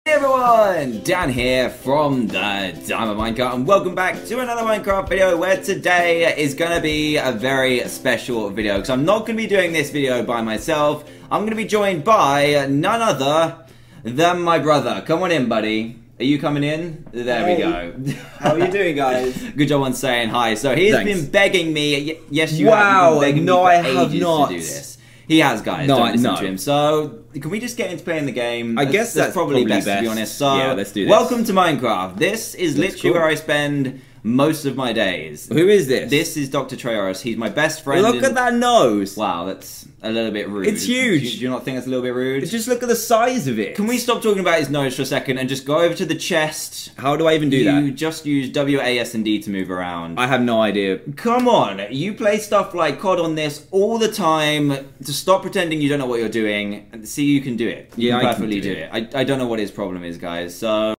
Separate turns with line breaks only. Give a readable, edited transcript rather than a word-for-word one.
Hey everyone, Dan here from the Diamond Minecraft, and welcome back to another Minecraft video where today is going to be a very special video because I'm not going to be doing this video by myself. I'm going to be joined by none other than my brother. Come on in, buddy. Are you coming in? There we go.
How are you doing, guys?
Good job on saying hi. So he's been begging me. Yes, you have.
Wow,
Been begging
no,
me for
I have
ages
not.
to do this. He has, guys.
No,
Don't listen
no.
to him. So, can we just get into playing the game?
I guess that's
probably
probably
best, to be
best.
honest. So,
Yeah, let's do this.
Welcome to Minecraft. This is literally
cool.
where I spend most of my days.
Who is this?
This is Dr. Treoros. He's my best friend.
Look at that nose.
Wow, that's a little bit rude.
It's huge.
Do you not think that's a little bit rude?
Just look at the size of it.
Can we stop talking about his nose for a second and just go over to the chest?
How do I even do
You
that?
just use W, A, S, and D to move around.
I have no idea.
Come on, you play stuff like COD on this all the time. To stop pretending you don't know what you're doing and see you can do it. You
Yeah,
can
I can
perfectly
do
do it. I don't know what his problem is, guys. So